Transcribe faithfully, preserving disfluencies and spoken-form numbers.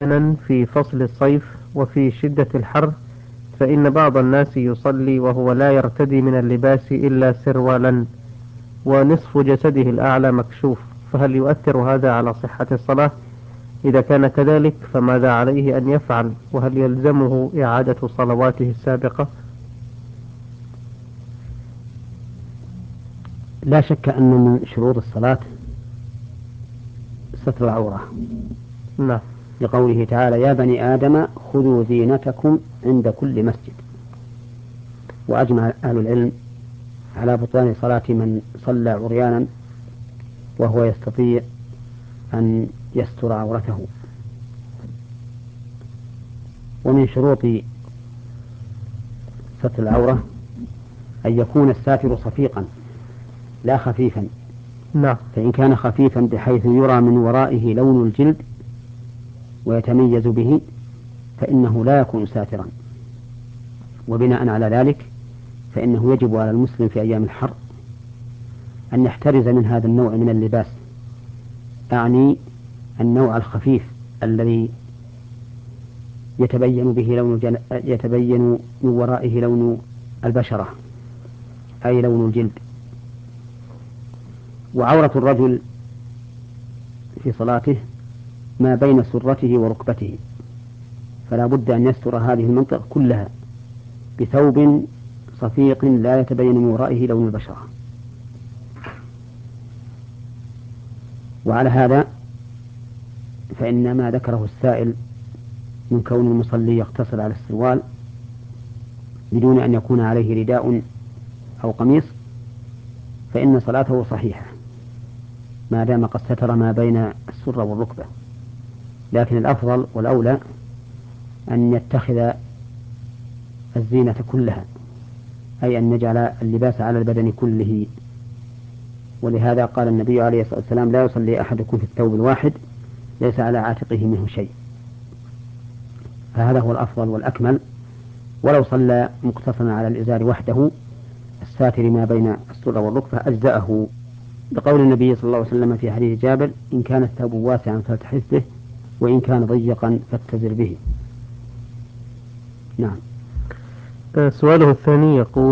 أحيانا في فصل الصيف وفي شدة الحر، فإن بعض الناس يصلي وهو لا يرتدي من اللباس إلا سروالا ونصف جسده الأعلى مكشوف، فهل يؤثر هذا على صحة الصلاة؟ إذا كان كذلك فماذا عليه أن يفعل؟ وهل يلزمه إعادة صلواته السابقة؟ لا شك أن من شروط الصلاة ستر العورة، نعم. لقوله تعالى: يا بني آدم خذوا زينتكم عند كل مسجد. وأجمع أهل العلم على بطلان صلاة من صلى عريانا وهو يستطيع أن يستر عورته. ومن شروط ستر العورة أن يكون الساتر صفيقا لا خفيفا، نعم. فإن كان خفيفا بحيث يرى من ورائه لون الجلد ويتميز به فإنه لا يكون ساترا. وبناء على ذلك فإنه يجب على المسلم في أيام الحر أن يحترز من هذا النوع من اللباس، أعني النوع الخفيف الذي يتبين به لون الجن... يتبين من ورائه لون البشرة أي لون الجلد. وعورة الرجل في صلاته ما بين سرته وركبته، فلا بد أن يستر هذه المنطقة كلها بثوب صفيق لا يتبين من ورائه لون البشرة. وعلى هذا فإن ما ذكره السائل من كون المصلي يقتصر على السروال بدون أن يكون عليه رداء أو قميص فإن صلاته صحيحة ما دام قد ستر ما بين السرة والركبة. لكن الأفضل والأولى أن يتخذ الزينة كلها، أي أن نجعل اللباس على البدن كله. ولهذا قال النبي عليه الصلاة والسلام: لا يصلي أحدكم في الثوب الواحد ليس على عاتقه منه شيء. فهذا هو الأفضل والأكمل. ولو صلى مقتصرا على الإزار وحده الساتر ما بين السرة والركبة أجزأه، بقول النبي صلى الله عليه وسلم في حديث جابر: إن كان الثوب واسعا فالتحف به وإن كان ضيقا فاتزر به. نعم. سؤاله الثاني يقول: